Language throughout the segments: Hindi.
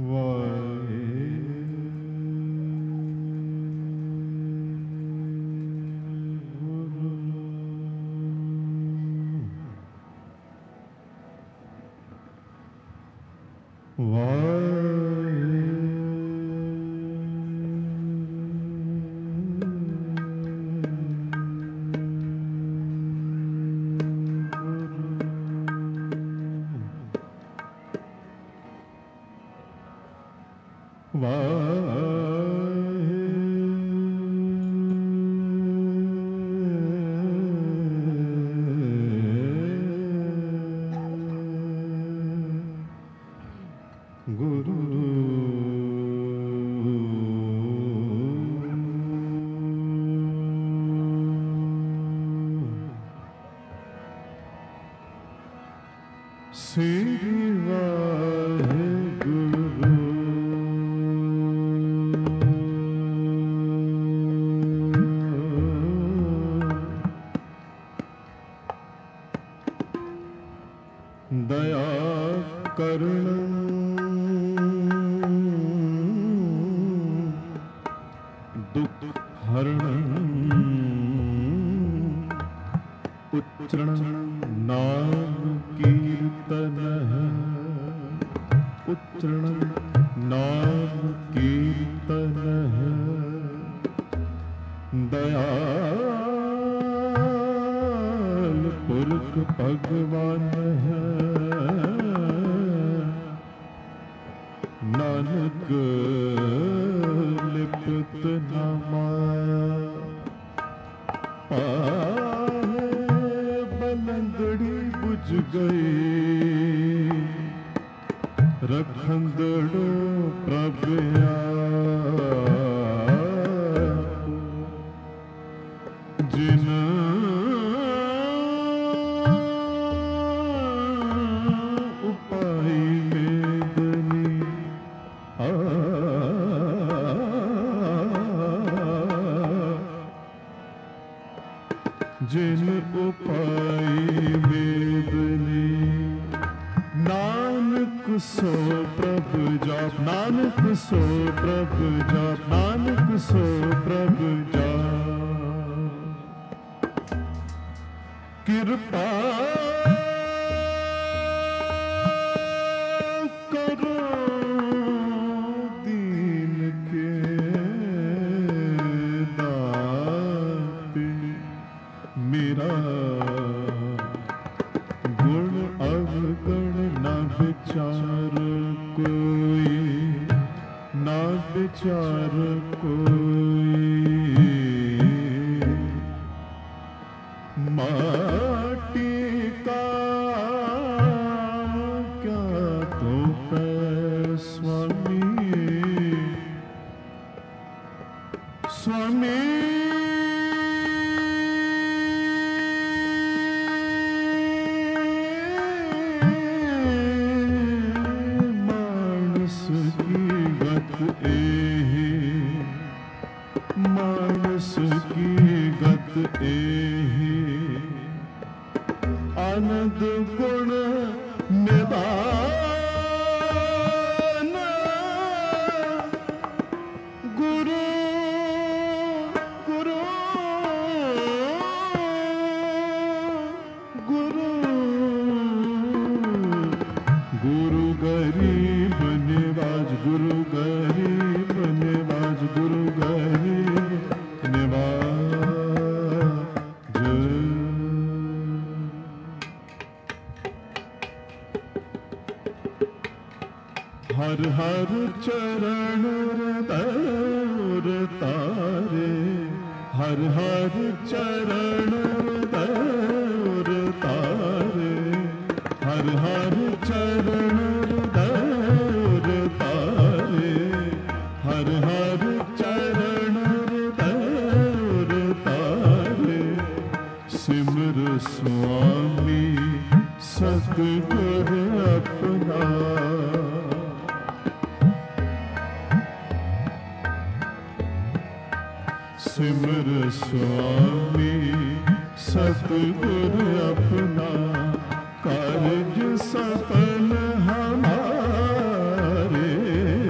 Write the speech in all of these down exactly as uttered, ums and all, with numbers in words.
सफल हमारे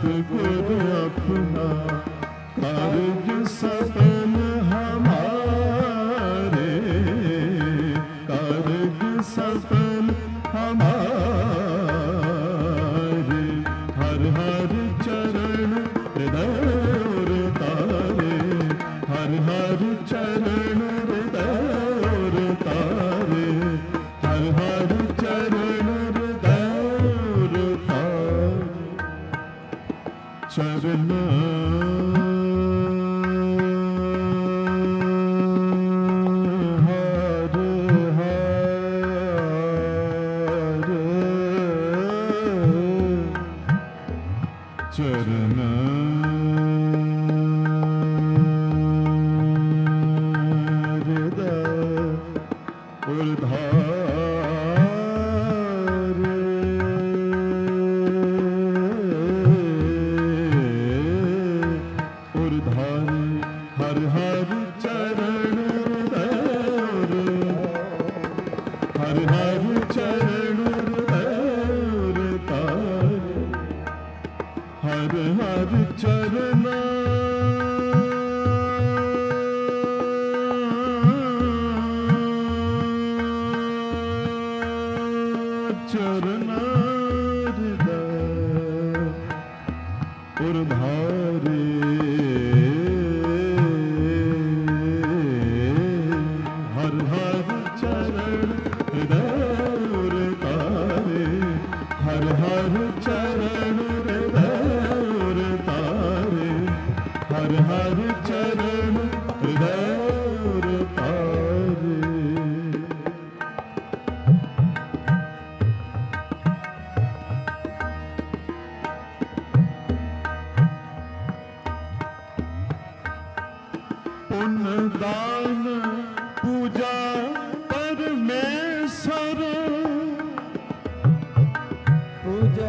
सतगुर अपना कारज सफल हमारे, कारज सफल हमारे। हर हर चरण हृदय तारे, हर हर चरण हृदय तारे, हर हर चरण हृदय तारे। चरण चरण हृदय उर्धारे, उर्धारे। हर हर चरण हृदय, हर हर चरण हृदय तारे, हर हर चरण चरण हृदय उर्धारे। हर हर चरण हृदय तारे, हर हर चरण हृदय तारे, हर हर चरण हृदय तारे। पुण्य दान पूजा परमेश्वर, पूजे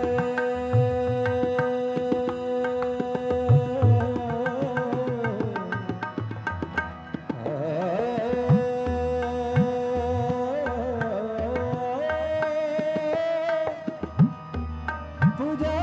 पूजे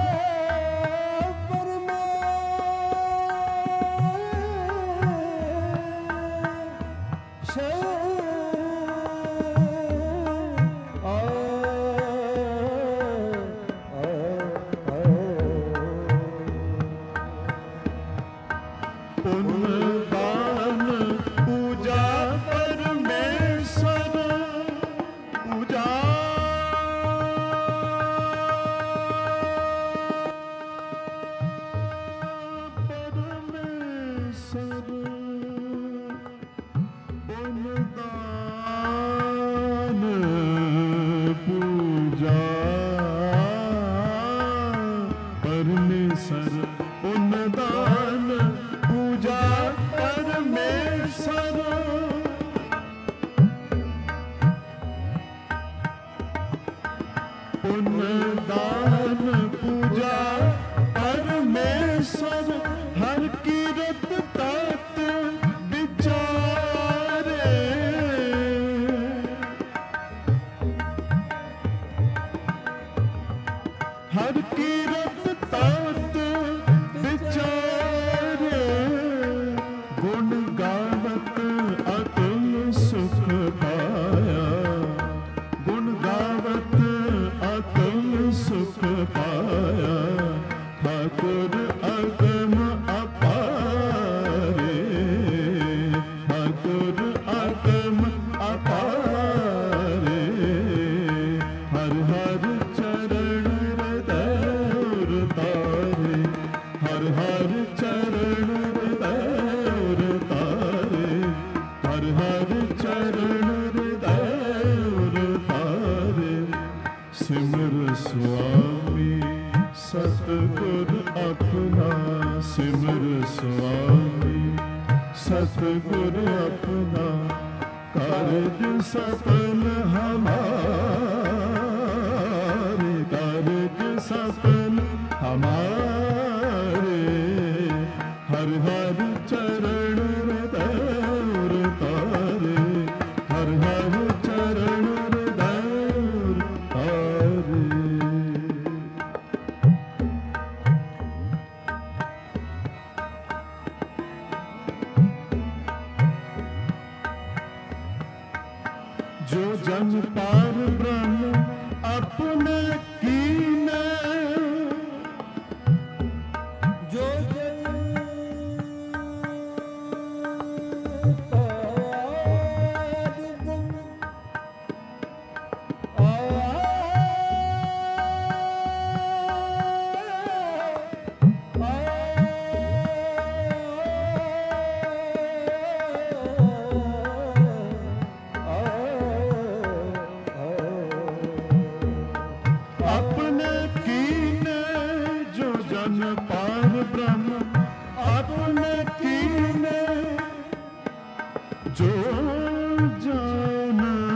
पुण्यदान पूजा परमेश्वर, पूजा परमेश्वर। पुण्यदान पूजा परमेश्वर, पुण्यदान पूजा परमेश्वर। पुण्यदान पूजा परमेश्वर। हर कीरत तात विचारे, हर कीरत तात विचारे। गुण गावत अतुल सुख पाया, गुण गावत अतुल सुख पाया। ठाकुर अगम अपारे, ठाकुर अगम अपारे। हर हर चरण हृदय तारे, हर हर चरण हृदय तारे, हर हर चरण हृदय तारे। सिमर स्वामी सतगुर अपना, सिमर स्वामी सतगुर अपना। कारज सफल हमारे, कारज सफल हमारे। हर हर चरण हृदय तारे, हर हर चरण हृदय तारे। जो जन पार ब्रह्म अपने कीने, जो जन पार ब्रह्म अपने कीने, जो जन पार ब्रह्म अपने कीने, जो जन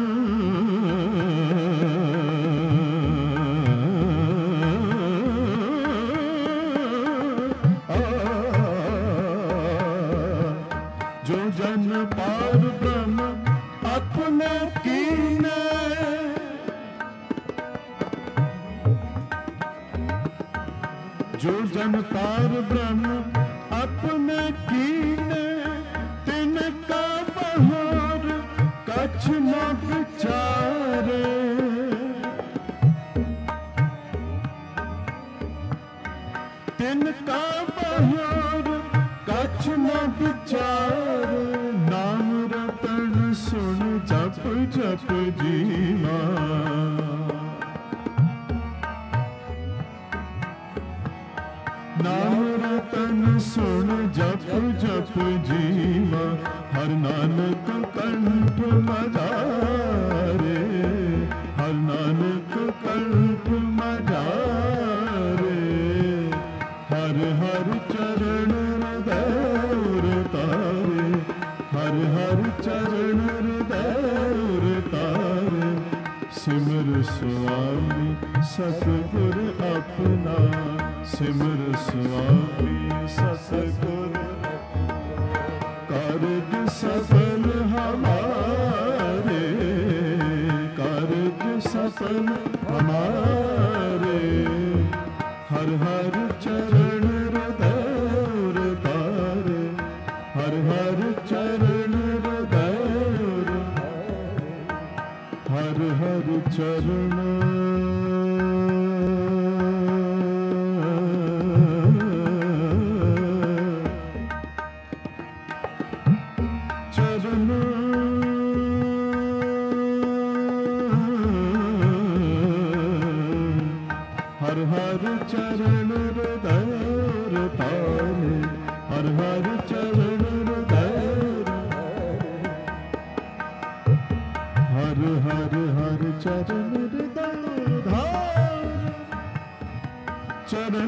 जो जन पार ब्रह्म अपने कीने, जो जन पार ब्रह्म अपने कीने, तिनका बहार कछ न विचारे, तिनका बहार कछ न विचारे, नाम रतन सुन जप जप जीवा, नाम रतन सुन जप जप जीवा, हर नानक कंठ मजारे, हर नानक कंठ मजारे, हर हर चरण हृदय तारे, हर हर चरण हृदय तारे, सिमर स्वामी सतगुर अपना, सिमर स्वामी सतगुर, कारज सफल हमारे, कारज सफल हमारे, हर हर चरण हृदय तारे, हर हर चरण हृदय, हर हर चरण चरण, हर हर चरण हृदय तारे, हर हर चरण हृदय, हर हर हर चरण हृदय धार, चरण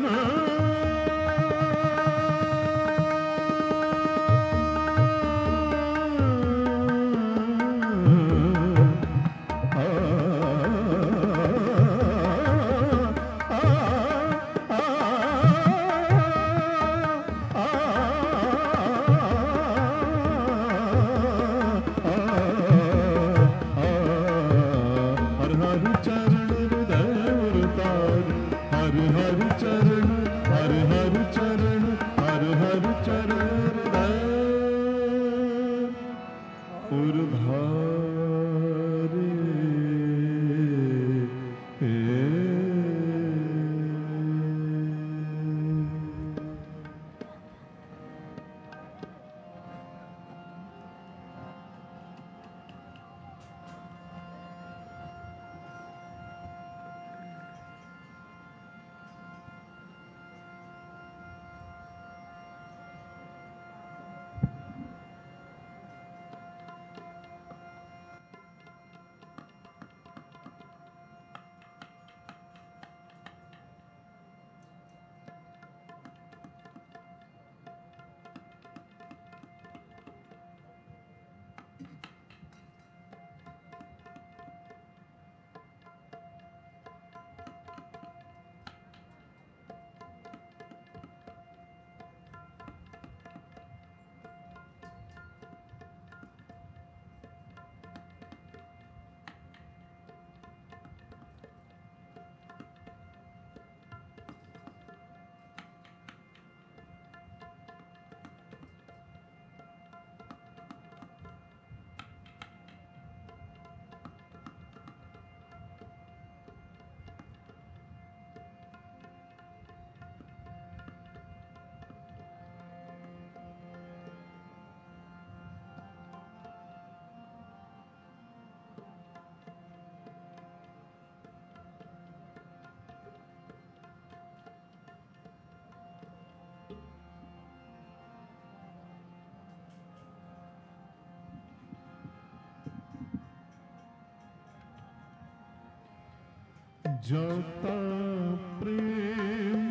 जाता प्रेम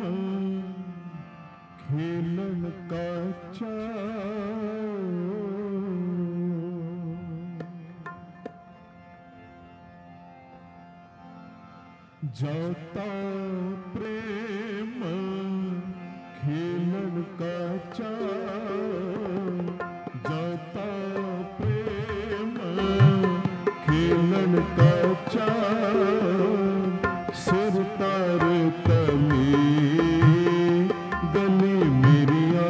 खेलन का चाव, जाता प्रेम खेलन का चाव, जाता प्रेम खेलन का चाव, सिर तार तली गली मेरिया,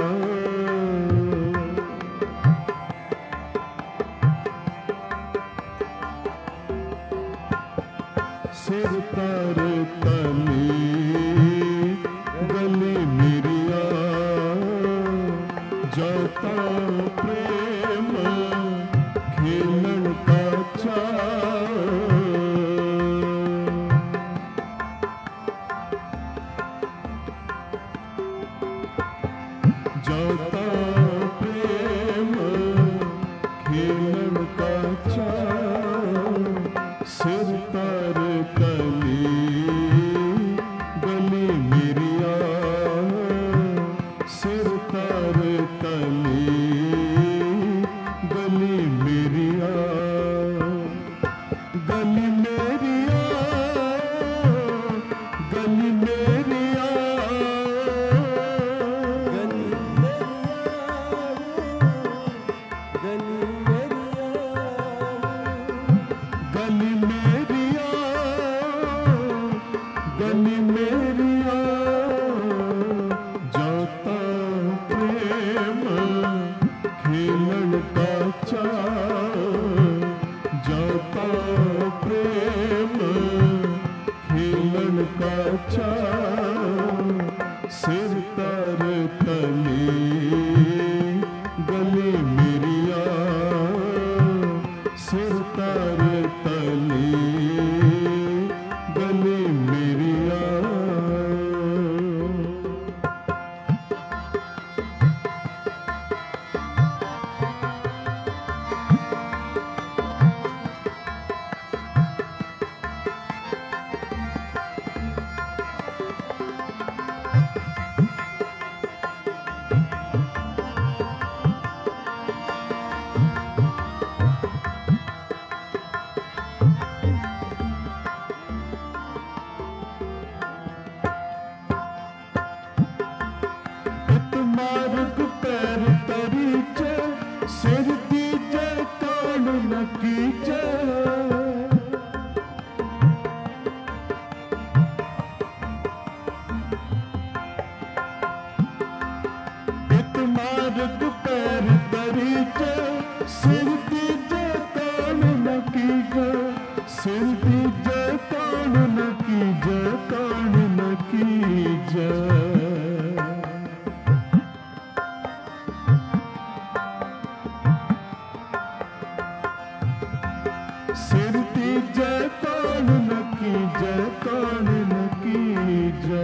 सिर तार तली गली मेरिया, जाता प्रेम खेलन का चाव, जाता प्रेम खेलन का चाव, सिर तार तली गली मेरिया, सिर तार तली गली मेरिया, गली मेरिया, गली मेरिया, गली मेरिया, गली मेरिया, गली मेरिया, जाता प्रेम खेलन का चाव, जाता प्रेम खेलन का चाव, सिर तार तली गली मेरिया, सिर तार तली गली मेरिया, मार्ग पैर तरीचे, सिर दीजे कान न कीजे, इत मार्ग पैर तरीचे, सिर दीजे कान न कीजे, सिर दीजे कान न कीजे, कान न कीजे, सिर दीजे कान न कीजे, कान न कीजे,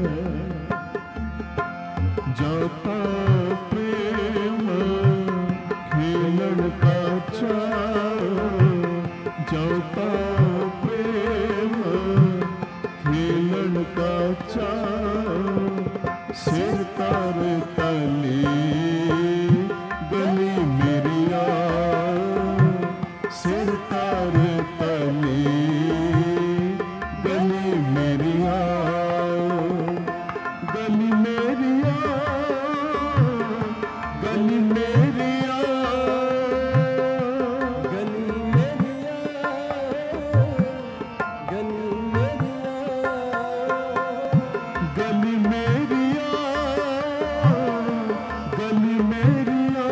जाता प्रेम खेलन का चाव, जाता प्रेम खेलन का चाव, सिर तार तली गली मेरिया, सिर तार तली गली मेरिया, गली मेरिया, गली मेरिया, गली मेरिया, गली मेरिया, गली मेरिया, गली मेरिया,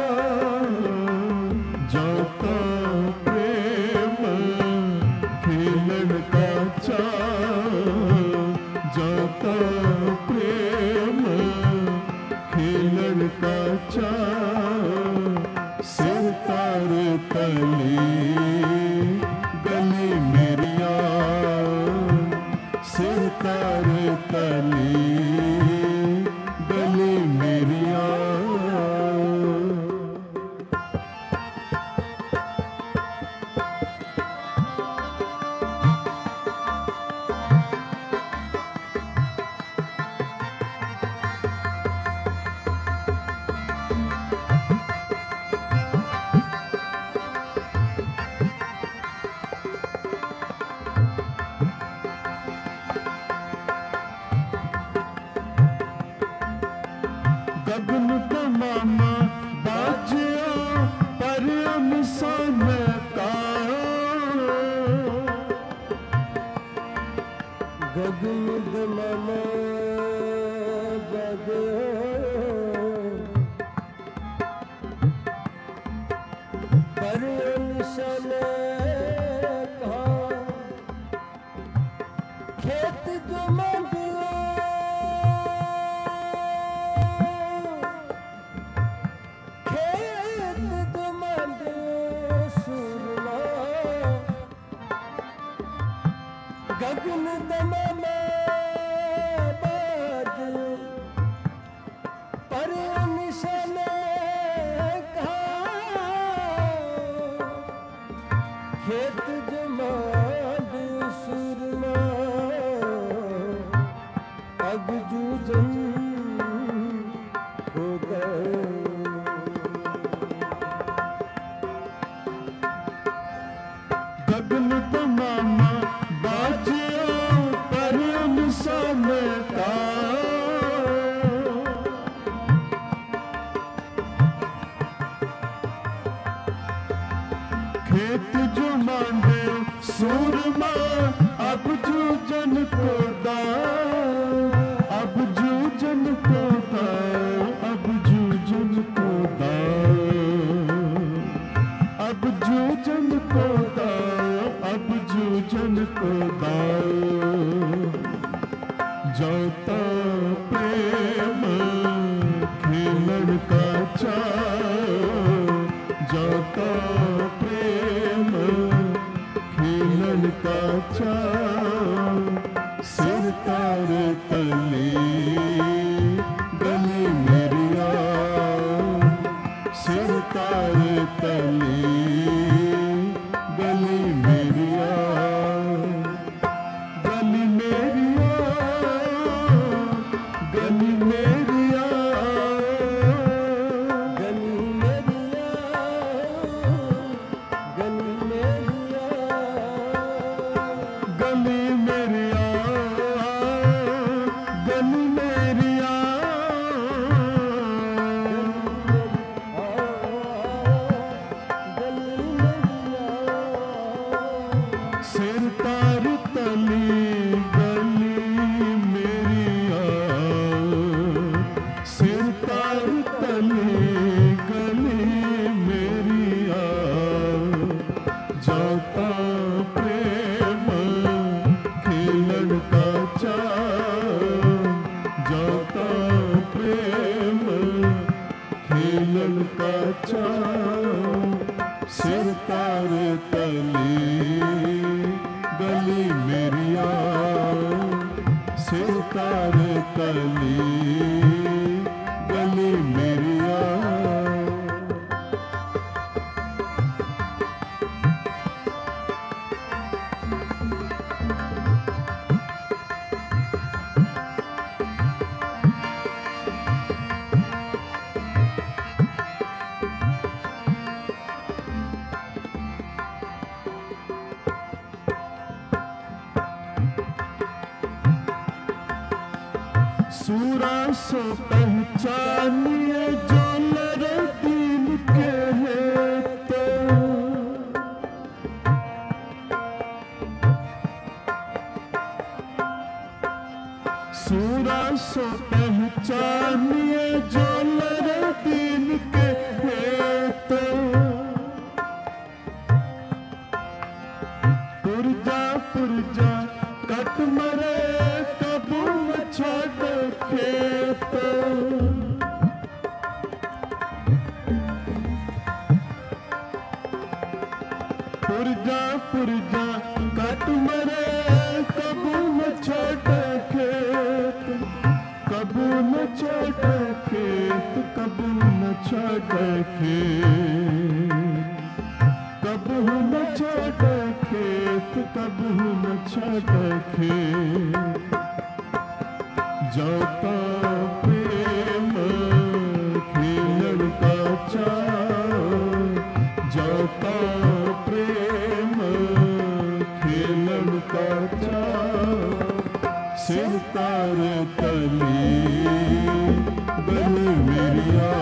जाता प्रेम खेलन का चाव, जाता प्रेम खेलन का चाव, पर निशान कहा खेत जो मंडियो खेत जो मंडियो सुरमा गगन दमा में बादल पर निशान खेत जमाद सुरमा अब जूझन हो गए गगन तमामा बाजियो पर निशान का खेत जो मांडे सूरमा अब जूझन को दा अब जूझन को दा अब जूझन को दा अब जूझन को दा अब जूझन को दा जाता प्रेम खेलन का चा जाता प्रेम खेलन का चा सिर तार तली गली मेरिया सिर तार तली गली मेरिया गली मेरिया गली मेरिया गली मेरिया गली मेरिया गली मेरिया गली मेरिया सिर तार तली गली मेरिया सिर तार तली गली मेरिया जाता प्रेम खेलन का चा जाता प्रेम खेलन का चा सिर तार तली गली मेरिया सिर तार तली गली मेरिया सूरा सो पहचानिए जो लड़े दीन के हेतु सूरा सो पहचानिए जो लड़े दीन के हेतु पुरजा पुरजा कट मरे कबू छड़ खेत पुरजा पुरजा कट मरे कबू न छोड़ खेत कबू न छोड़ खेत कबू न छोड़ खेत कबू न छोड़ खेत कबू न छोड़ खेत जाता प्रेम खेलन का चा जाता प्रेम खेलन का चा सिर तार तली गली मेरिया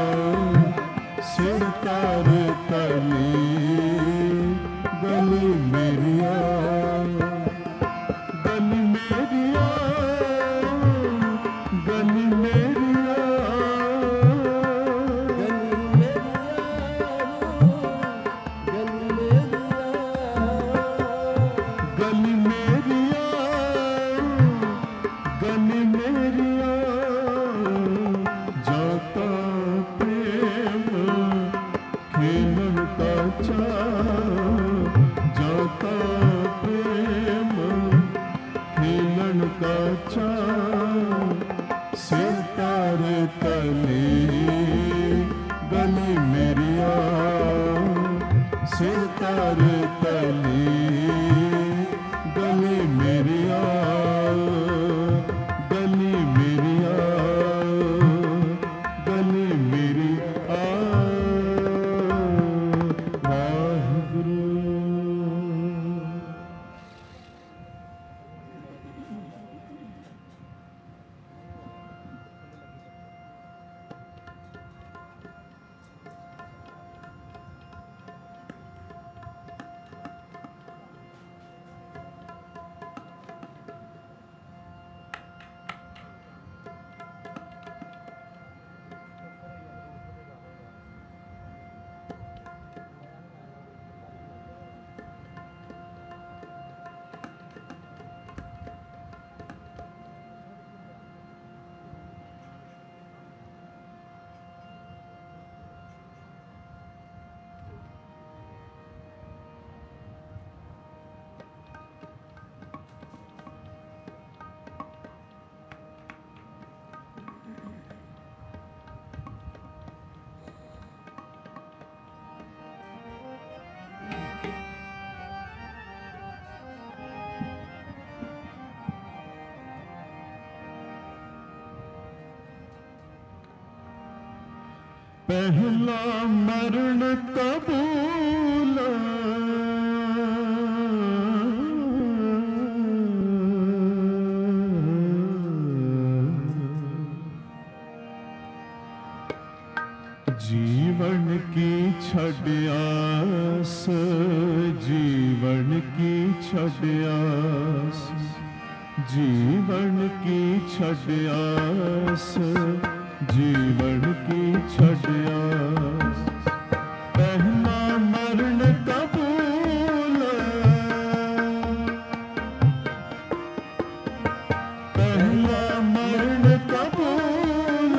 सिर तार तली गली मेरिया गली मेरिया गली मेरिया गले मेरिया सिर तार तली गले मेरिया गली मेरिया गली मेरी आ वाहिगुरु। पहला मरण कबूल जीवन की छड़यास जीवन की छड़यास जीवन की छड़यास जीवन की छड़यास पहला मरण कबूल पहला मरण कबूल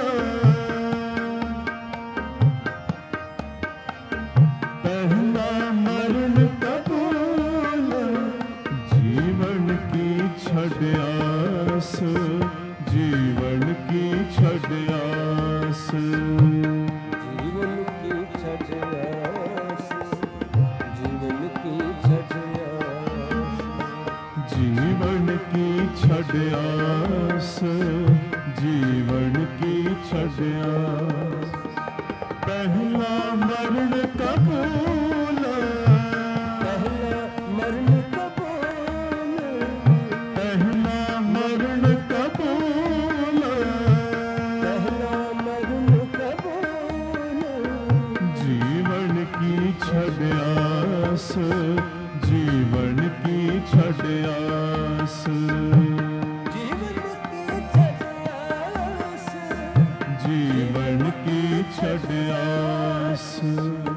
पहला मरण कबूल जीवन की छड़यास जीवन की छड़यास जीवन की छड़यास जीवन की छड़यास जीवन की छड़यास जीवन की छड़यास पहला मरण कबूल पहला मरण कबूल पहला मरण कबूल पहला मरण कबूल जीवन की छड़यास जीवन की छड़यास जीवन की छड़यास जीवन की छड़यास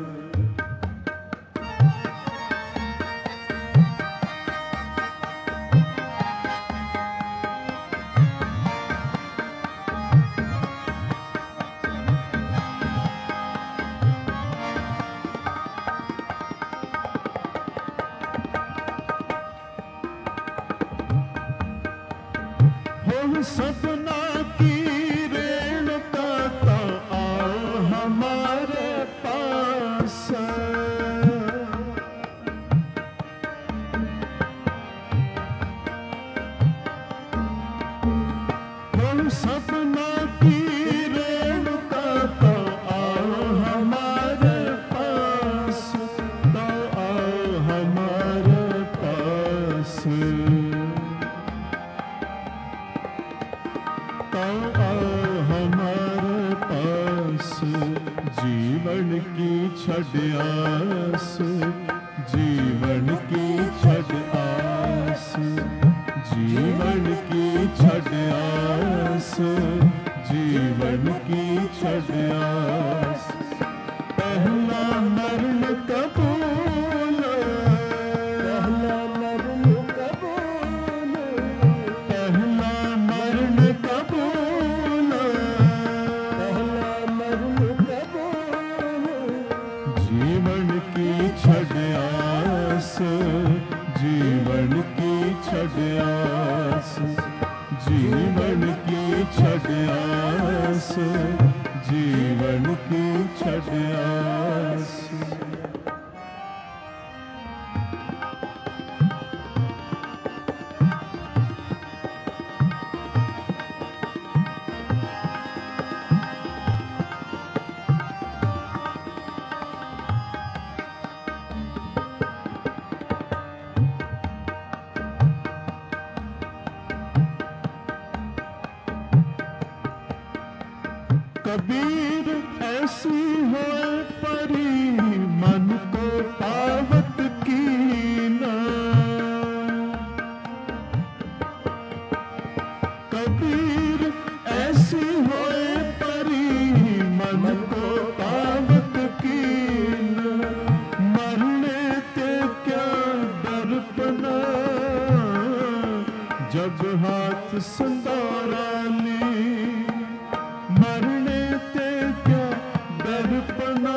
हो सपना की रेणुका तो आ हमारे पास हो सपना की रेणुका तो आ हमारे पास तो आ हमारे पास तो आओ हमारे पास जीवन की छड़यास जीवन की छड़यास जीवन की छड़यास जीवन की छड़यास पहला मरण कबूल पहला मरण कबूल पहला मरण कबूल पहला मरण कबूल जीवन की छड़यास जीवन की छड़यास जीवन की छड़यास जीवन की आस। कबीर ऐसी होए परी मन को पावत कीना। कबीर ऐसी होए परी मन को पावत कीना। मरने ते क्या दर्पणा जब हाथ संदारा ली। मरने ते क्या दर्पणा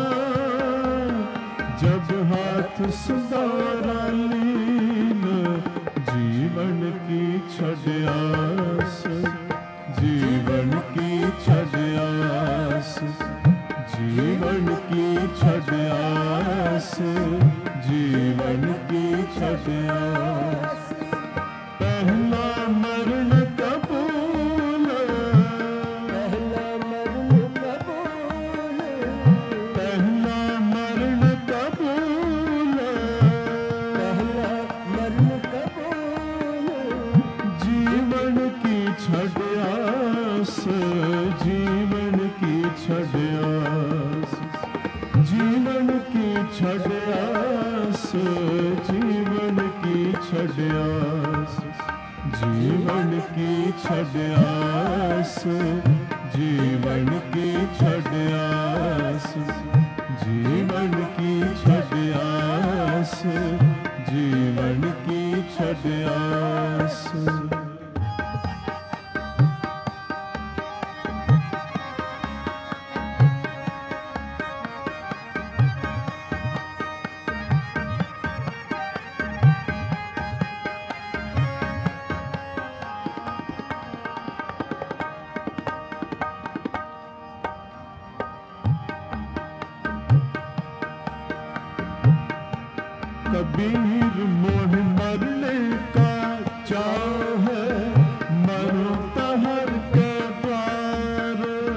जब हाथ संदारा लीन। जीवन की छड़ आस, जीवन की छड़ आस, जीवन की छड़ आस, जीवन की छड़ आस। पहला मरण कबूल, पहला मरण कबूल, पहला मरण कबूल, पहला मरण कबूल। जीवन की छड़ आस, जीवन की छड़ आस, जीवन की छड़ आस, जीवन की छड़ आस, जीवन की छड़ आस, जीवन की छड़ आस, जीवन की छड़ आस, जीवन की छड़ आस। कबीर मोह मरने का चाह है, मरो तहर के द्वार।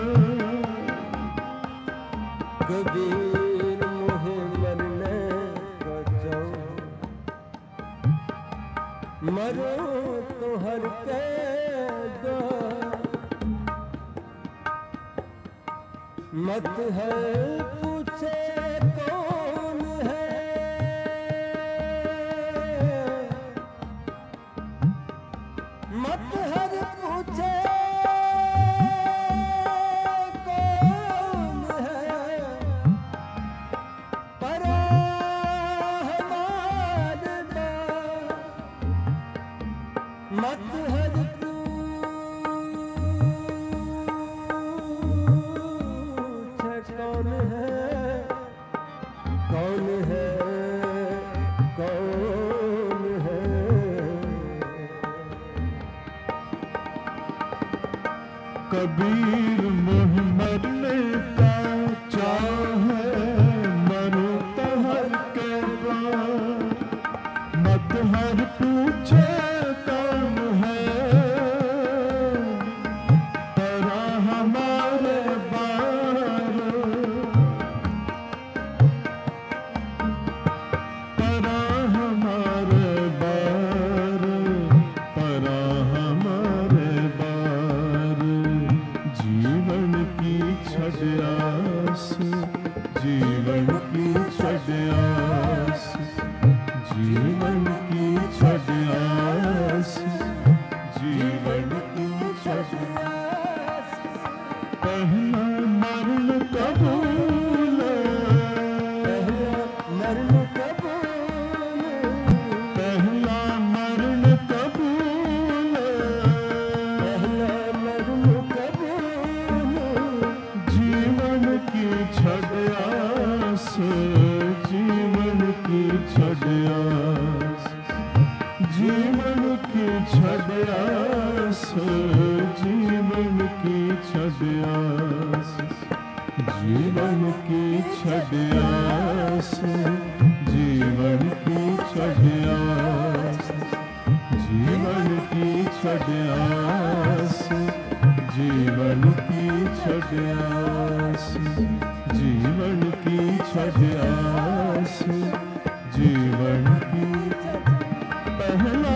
कबीर मोह मरने का चाह, मरो तो हर के द्वार। मत है पूछे कौन है, मत हर पूछे कौन है। पर हमारे दास मत हर पूछे कौन है, कौन है, कौन है। कबीर मोह मरने का चाह है, मरो तहर के द्वार। मत हर पूछे कौन है, तेरा हमारे बार। तेरा हमारे बार, तेरा हमारे बार। जीवन की छड़ आस, जीवन की छड़ आस, जीवन की छड़ आस, जीवन की छड़ आस। पहला मरण कबूल, पहला मरण कबूल, पहला मरण कबूल, पहला मरण कबूल। जीवन की छड़ आस, जीवन की छड़ आस, जीवन की छड़ आस, जीवन की छड़ आस, जीवन की छड़ियास, जीवन की छड़ियास, जीवन की छड़ियास, जीवन की छड़ियास, जीवन की छड़ियास, जीवन की पहला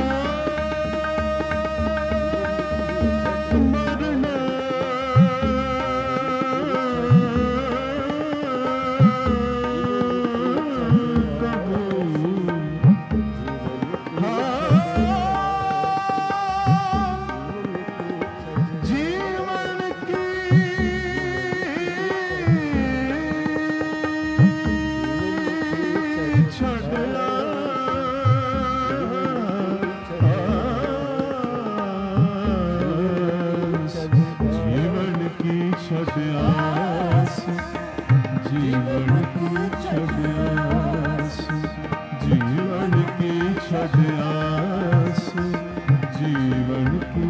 छड़ियास, जीवन की छड़ियास, जीवन की छड़ियास, जीवन की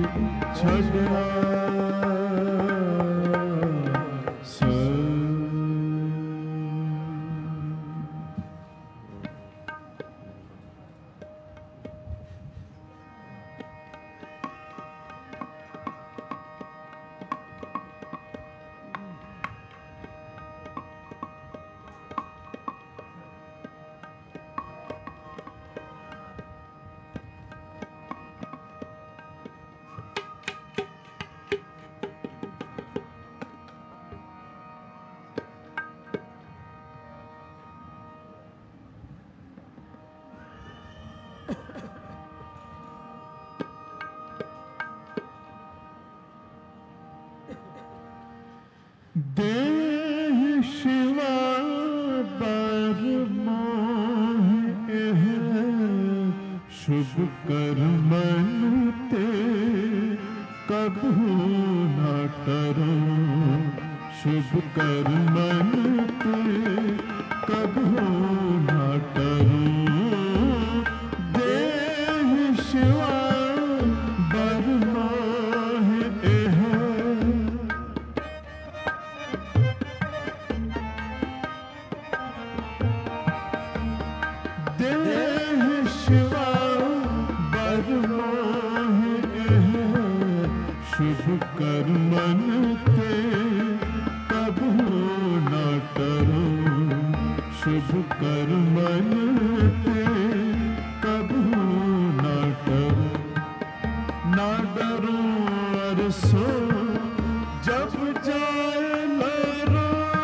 छड़ियास। देह शिवा बर मोह एह, शुभ कर्मन ते कबू न करो, शुभ कर्मन ते कबू न करो। देह शिवा बर मोह एह, देह शिवा बर मोह एह, शुभ कर्मन ते कबू न करो, शुभ कर्मन ते कबू न करो। न डरो अरसो जब जाए लरो,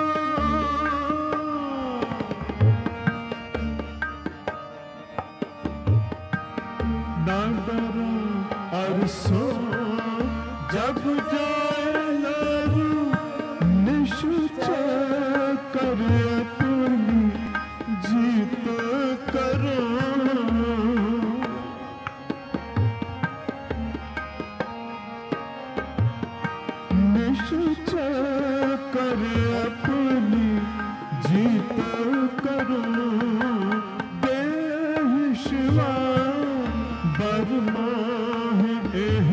न डरो अरसो जब जाए लरू, निश्चय कर अपनी जीत करो। निश्चय कर अपनी जीत करो। देह शिवा बर मोह एह,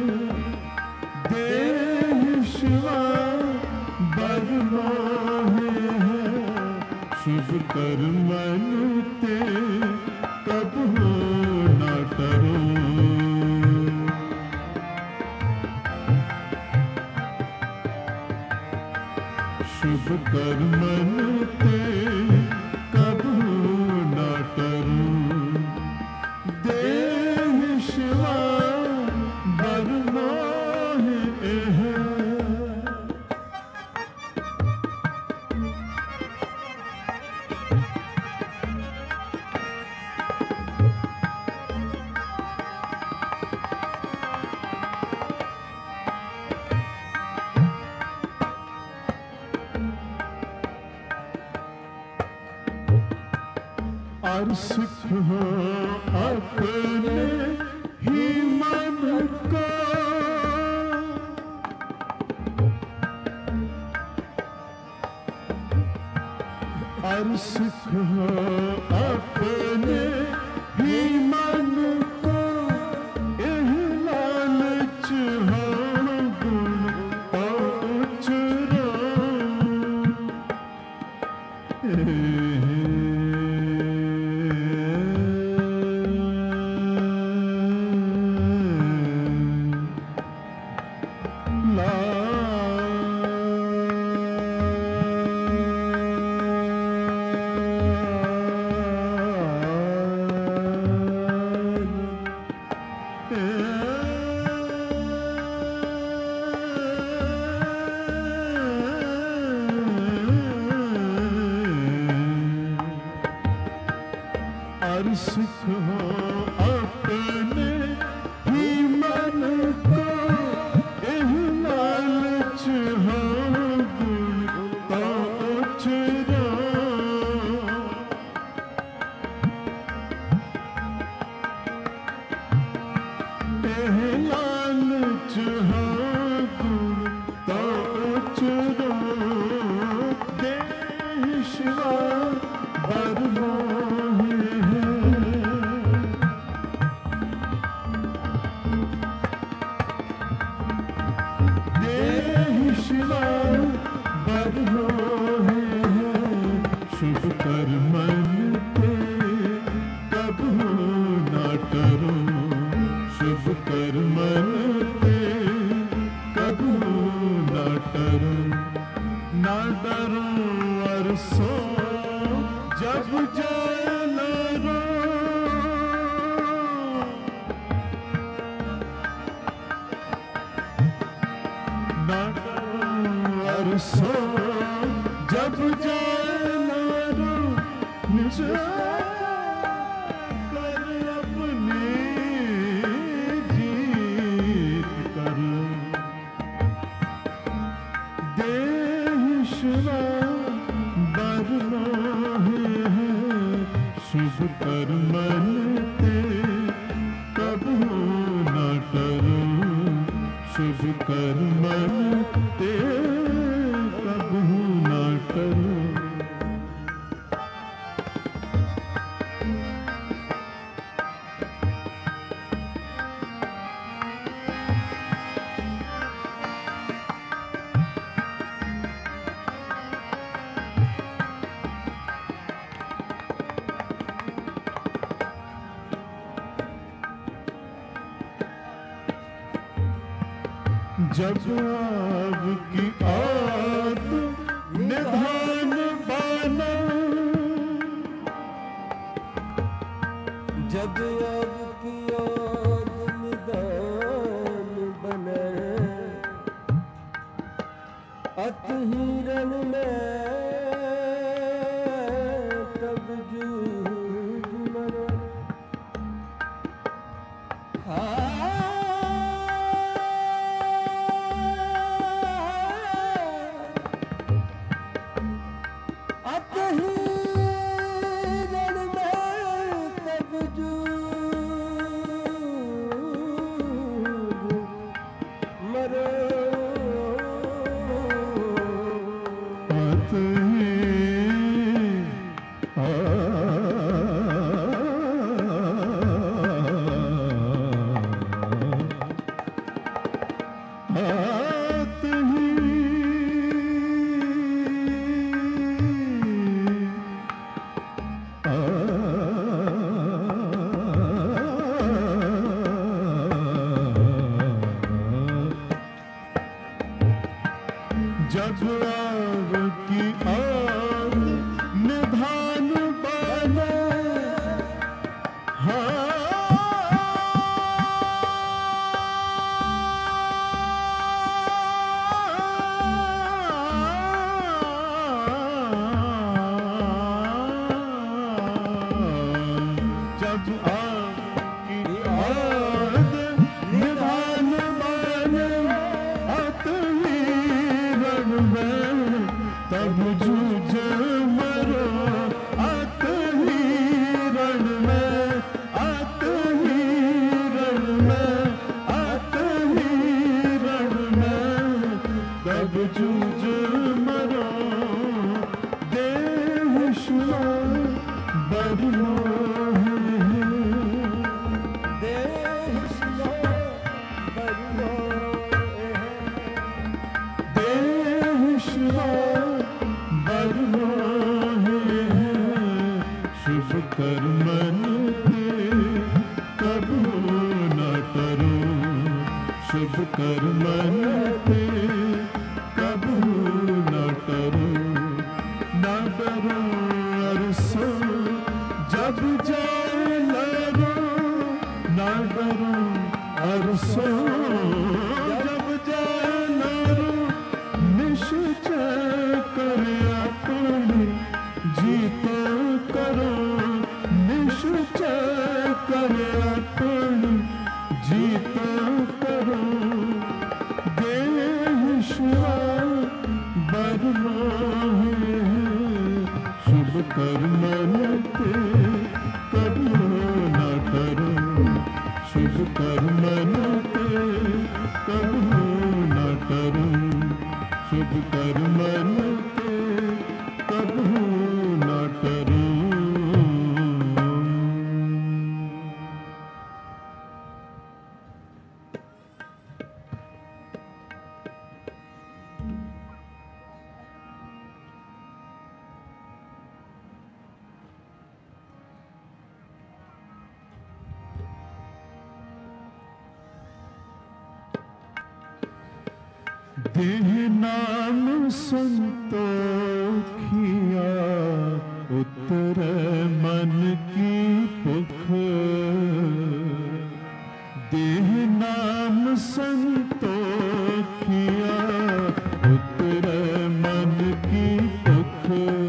देह शिवा बर मोह एह, शुभ कर्मन ते कबू न करो। शुभ कर्मन ते कबू न करो। देह शिवा बर मोह एह, और सुख हो अपने ही मन को, और सुख हो अपने ही मन को। एह लालच हो गुण और चुराओ, जब आपकी आद निधान बना, जब आपकी आद निधान बने, अतहीरन में तब जूझ मरे। कर मन ते कबू न करो, शुभ कर मन ते कबू न करो। न डरो अरसो जब जाए लरो, न डरो अरसो जब जाए लरो। निश्चय कर अपनी जीतो करो, निश्चय कर अपनी जीतो करो। देह शिवाय बरमाहे, शुभ कर मन ते कबू न करो, शुभ कर मन ते कबू न करो, शुभ कर मन ते कबू न करो। देह नाम संतोखिया, उतर मन की भुख। देह नाम संतोखिया, उतर मन की भुख।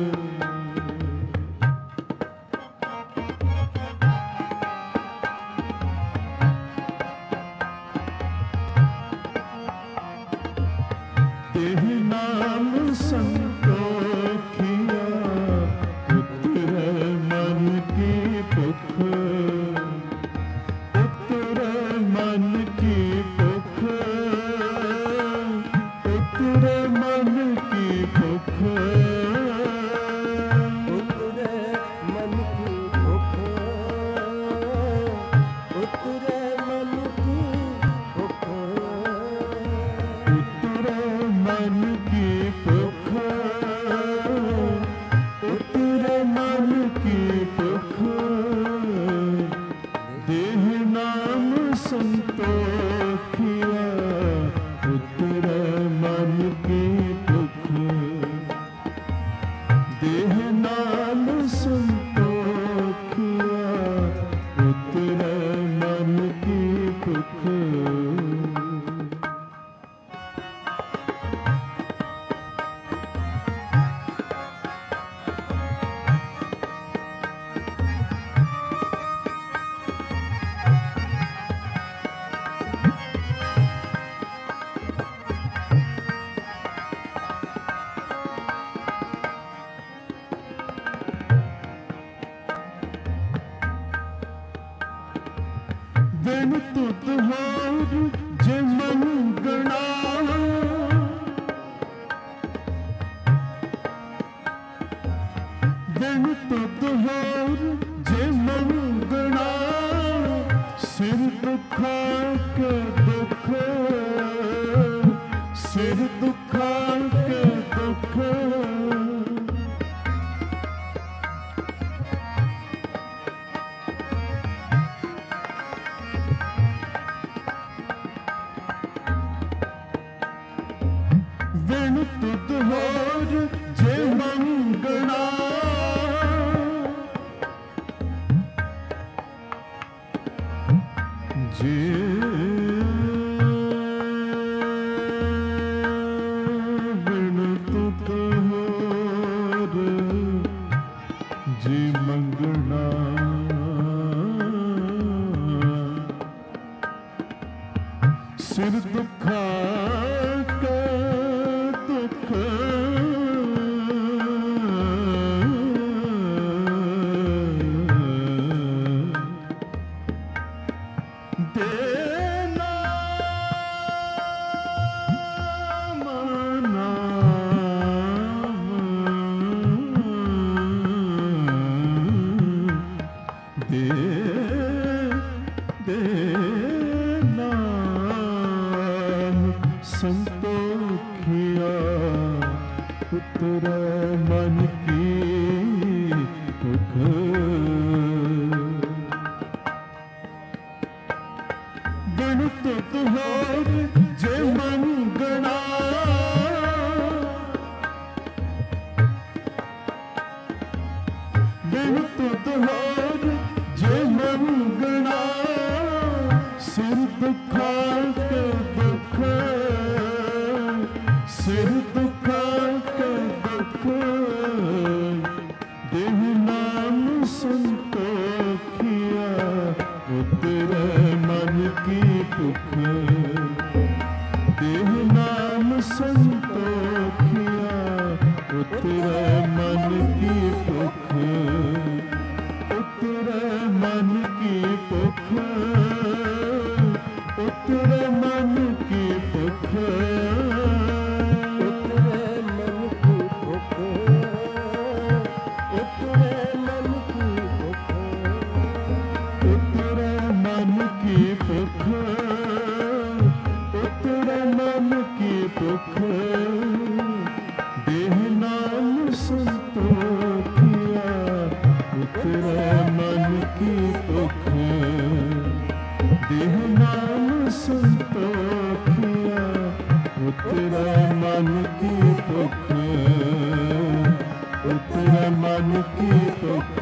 देह नाम संतोखिया, उतर मन की भुख। उतर मन की भुख, उतर मन की भुख। उतर मन की भुख, उतर मन की भुख। उतर मन की भुख, उतर मन की भुख। देह नाम संतोखिया, उतर मन की भुख। देह नाम संतोखिया, उतर मन की भुख। दिन तुत होर जे मंगना, दिन तुत होर जे मंगना। सिर दुखा के दुख, सिर दुखा के दुख। दिन तुत होर जे मंगना, जे दिन तुत होर जे मंगना। सिर दुखा के दुख, देना मना दे दे नाम बिन तुद होर जे मंगना सिर दुखा के दुख सिर दुखा के दुख देह नाम संतोखिया उतरे मन की भुख देह नाम संतोखिया उतरे मन की भुख उतरे मन की भुख उतरे मन की भुख उतरे मन की भुख उतरे मन की भुख उतरे मन की भुख उतरे मन की भुख देह नाम संतोखिया उतरे मन की भुख देह नाम संतोखिया उतरे मन की भुख उतरे मन की भुख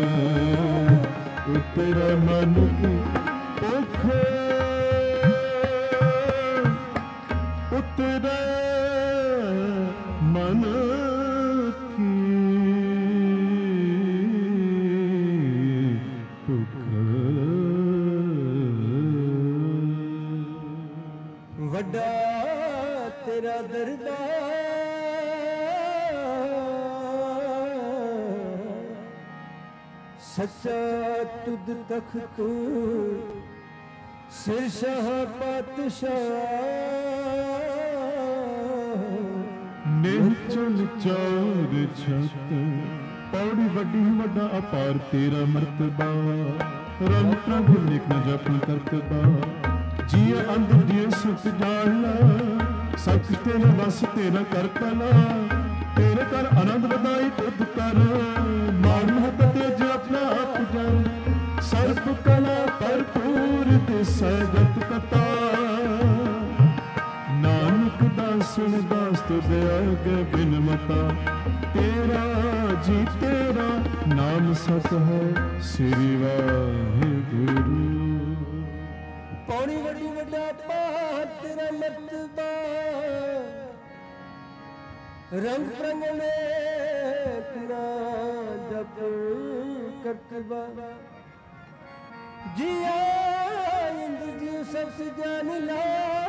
उतरे मन की भुख उतरे मन की भुख ਵੱਡਾ ਤੇਰਾ ਦਰਬਾਰ ਸੱਚਾ ਤੁਧ ਤਖਤ ਸਿਰ ਸ਼ਾਹ ਪਾਤਸ਼ਾਹ ਨਿਹਚਲ ਚੌਰ ਛਤ ਪੌੜੀ ਵੱਡੀ ਵੱਡਾ ਅਪਾਰ ਤੇਰਾ ਮਰਤਬਾ ਰੰਗ ਪ੍ਰਭ ਨਿਕ ਨ ਜਪਨ ਕਰਤਬਾ ਜੀ ਅੰਧ ਜੀ ਸੁਖ ਜਾਣਾ ਸਖ ਤੇਰਾ ਬਸ ਤੇਰਾ ਕਰਤਲਾ ਤੇਰੇ ਕਰ ਆਨੰਦ ਵਧਾਈ ਤੁਧ ਕਰ ਮਾਨ ਮਹਤ ਤੇਜ ਆਪਣਾ ਆਪ ਜਾਨ ਸਰਬ ਕਲਾ ਭਰਪੂਰ ਦਿਸੈ ਜਤ ਕਤਾ ਨਾਨਕ ਦਾਸਨ ਦਾਸ ਤੁਧ ਅਗੇ ਬਿਨ ਮਤਾ ਤੇਰਾ ਜੀ ਤੇਰਾ ਨਾਮ ਸਤ ਹੈ ਸ੍ਰੀ ਵਾਹਿਗੁਰੂ ਪੌੜੀ ਵੱਡੀ ਵੱਡਾ ਪਹਾੜ ਤੇਰਾ ਮਰਤਬਾ ਰੰਗ ਪ੍ਰੰਗਲੇ ਤੇਰਾ ਜਪ ਕਰਤਬਾ ਜੀਆ ਇੰਦ ਜੀ ਸਭ ਸੇ ਜਾਨ ਲਾ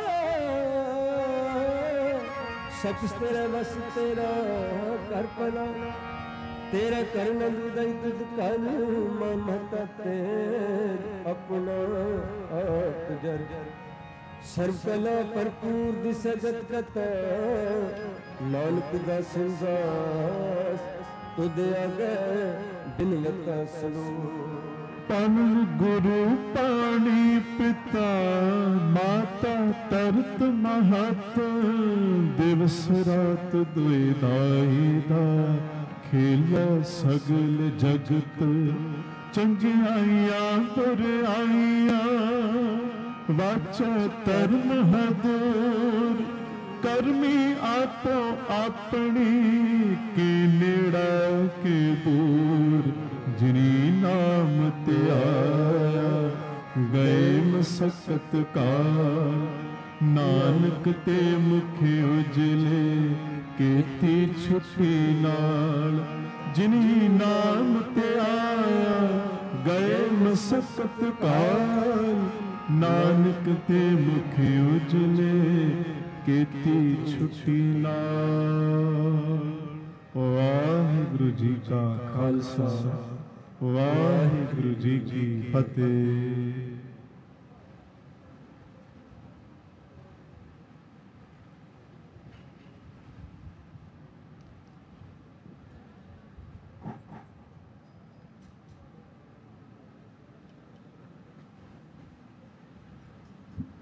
ਸਭ ਤੇਰਾ ਵਸ ਤੇਰਾ ਕਰ ਪਲਾ ਤੇਰਾ ਕਰਨ ਦਈ ਤੁਧ ਕਨ ਮਮਤਾ ਤੇ ਆਪਣਾ ਆਪ ਜਰ ਸਰਬ ਕਲਾ ਭਰਪੂਰ ਦਿਸ ਜਤ ਕਤ ਨਾਨਕ ਦਾ ਸੰਸਾਸ ਤੁਧ ਅਗੇ ਬਿਨ ਮਤਾ ਸੁਣੋ ਪਨ ਗੁਰੂ ਪਾਣੀ ਪਿਤਾ ਮਾਤਾ ਤਰਤ ਮਹਤ ਦਿਵਸ ਰਾਤ ਦੁਇ ਦਾਈ ਦਾ ਖੇਲਾ ਸਗਲ ਜਗਤ ਚੰਗਿਆਈਆਂ ਬੁਰਾਈਆਂ ਵਾਚਾ ਧਰਮ ਹਦੂਰ ਕਰਮੀ ਆਪੋ ਆਪਣੀ ਕੀ ਨੇੜਾ ਕੇ ਦੂਰ ਜਿਨੀ ਨਾਮ ਤੇ ਆਇਆ ਗਏ ਮਸਕਤ ਕਾਲ ਨਾਨਕ ਤੇ ਮੁਖ ਉਜਲੇ ਕੀਤੀ ਛੁੱਟੀ ਨਾਲ ਜਿਨੀ ਨਾਮ ਤੇ ਆਇਆ ਗਏ ਮਸਕਤ ਕਾਲ ਨਾਨਕ ਤੇ ਮੁਖ ਉਜਲੇ ਕੀਤੀ ਛੁੱਟੀ ਨਾਲ ਵਾਹਿਗੁਰੂ ਜੀ ਕਾ ਖਾਲਸਾ ਵਾਹਿਗੁਰੂ ਜੀ ਕੀ ਫਤਿਹ।